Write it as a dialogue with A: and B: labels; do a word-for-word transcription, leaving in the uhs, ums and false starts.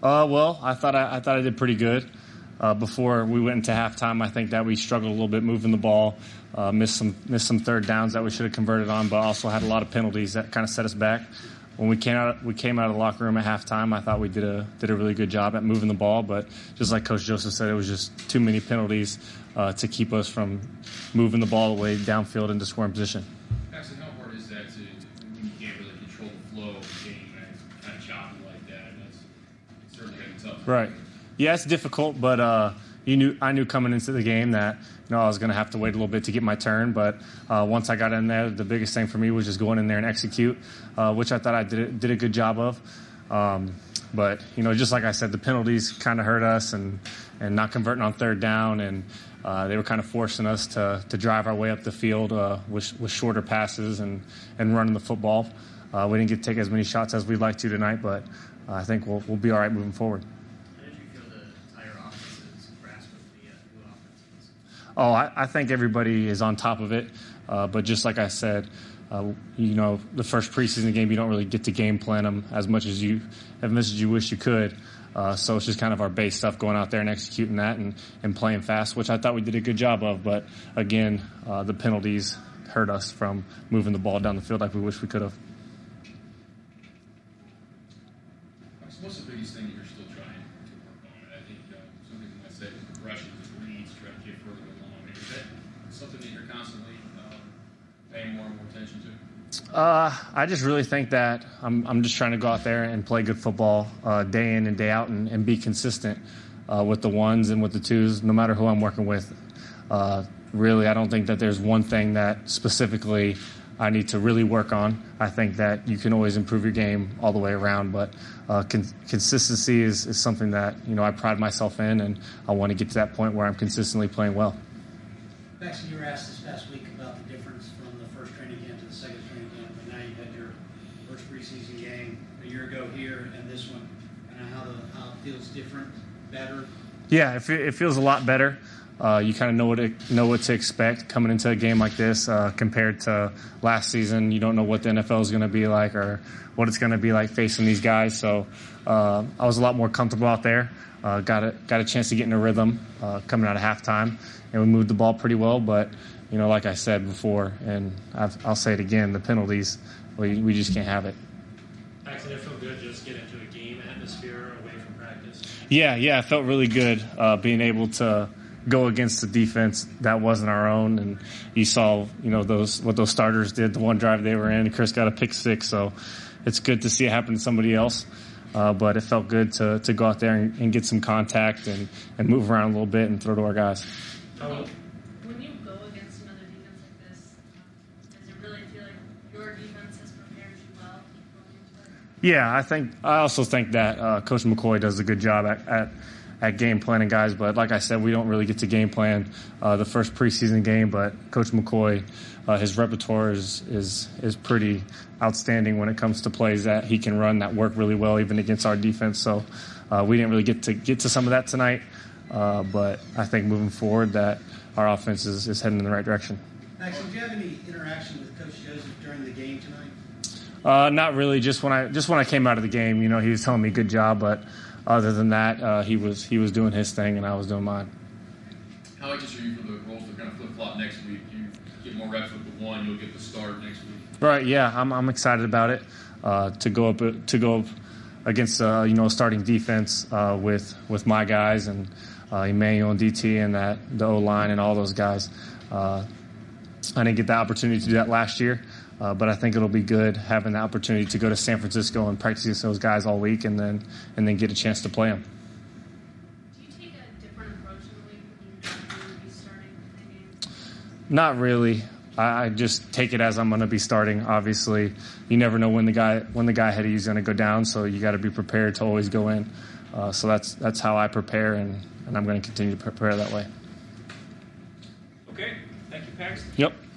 A: Uh, well, I thought I, I thought I did pretty good. Uh, before we went into halftime, I think that we struggled a little bit moving the ball, uh, missed some missed some third downs that we should have converted on, but also had a lot of penalties that kind of set us back. When we came out we came out of the locker room at halftime, I thought we did a did a really good job at moving the ball, but just like Coach Joseph said, it was just too many penalties uh, to keep us from moving the ball away downfield into scoring position.
B: Paxton, how hard is that to when you can't really control the flow of the game and it's kind of choppy like that? And that's it's certainly going to be tough.
A: Right. Yeah, it's difficult, but uh, you knew I knew coming into the game that you know I was going to have to wait a little bit to get my turn. But uh, once I got in there, the biggest thing for me was just going in there and execute, uh, which I thought I did did a good job of. Um, but you know, just like I said, the penalties kind of hurt us, and and not converting on third down, and uh, they were kind of forcing us to to drive our way up the field uh, with with shorter passes and and running the football. Uh, we didn't get to take as many shots as we'd like to tonight, but uh, I think we'll we'll be all right moving forward. Oh, I, I think everybody is on top of it. Uh, but just like I said, uh, you know, the first preseason game, you don't really get to game plan them as much as you, as much as you wish you could. Uh, so it's just kind of our base stuff, going out there and executing that and, and playing fast, which I thought we did a good job of. But again, uh, the penalties hurt us from moving the ball down the field like we wish we could have.
B: What's the biggest thing that you're still trying to work on? I think uh, some people might say progressions, reads, try to get further along. Is that something that you're constantly uh, paying more and more attention to?
A: Uh, I just really think that I'm I'm just trying to go out there and play good football uh, day in and day out, and, and be consistent uh, with the ones and with the twos, no matter who I'm working with. Uh, really, I don't think that there's one thing that specifically I need to really work on. I think that you can always improve your game all the way around, but uh, con- consistency is, is something that, you know, I pride myself in, and I want to get to that point where I'm consistently playing well.
C: Paxton, you were asked this past week about the difference from the first training camp to the second training camp, and now you've had your first preseason game a year ago here and this one, and how, the, how it feels different, better?
A: Yeah, it, it feels a lot better. Uh, you kind of know what to, know what to expect coming into a game like this uh, compared to last season. You don't know what the N F L is going to be like or what it's going to be like facing these guys. So uh, I was a lot more comfortable out there. Uh, got a got a chance to get in a rhythm uh, coming out of halftime, and we moved the ball pretty well. But you know, like I said before, and I've, I'll say it again, the penalties, we we just can't have it.
D: Did it feel good just get into a game atmosphere away from practice?
A: Yeah, yeah, it felt really good uh, being able to go against the defense that wasn't our own, and you saw, you know, those what those starters did. The one drive they were in, Chris got a pick six, so it's good to see it happen to somebody else. Uh, but it felt good to to go out there and, and get some contact and, and move around a little bit and throw to our guys.
E: Oh. When you go against another defense like this, does it really feel like your defense has prepared you well to keep going into it?
A: Yeah, I think I also think that uh, Coach McCoy does a good job at, at at game planning guys, but like I said, we don't really get to game plan uh, the first preseason game. But Coach McCoy, uh, his repertoire is, is is pretty outstanding when it comes to plays that he can run that work really well, even against our defense. So uh, we didn't really get to get to some of that tonight, uh, but I think moving forward that our offense is, is heading in the right direction.
C: Maxie, did you have any interaction with Coach Joseph during the game tonight?
A: Uh, not really. Just when I just when I came out of the game, you know, he was telling me good job, but other than that, uh, he was he was doing his thing and I was doing mine.
B: How anxious are you for the roles to kind of flip flop next week? You get more reps with the one, you'll get the start next week. Right. Yeah, I'm I'm excited about it. Uh, to go up to go up against uh, you know, a starting defense uh, with with my guys and uh, Emmanuel and D T and that the O line and all those guys. Uh, I didn't get the opportunity to do that last year. Uh, but I think it'll be good having the opportunity to go to San Francisco and practice against those guys all week, and then and then get a chance to play them.
E: Do you take a different approach in the week when you're going to be starting the game?
A: Not really. I, I just take it as I'm going to be starting. Obviously, you never know when the guy when the guy ahead of you is going to go down, so you got to be prepared to always go in. Uh, so that's that's how I prepare, and, and I'm going to continue to prepare that way.
D: Okay. Thank you, Paxton.
A: Yep.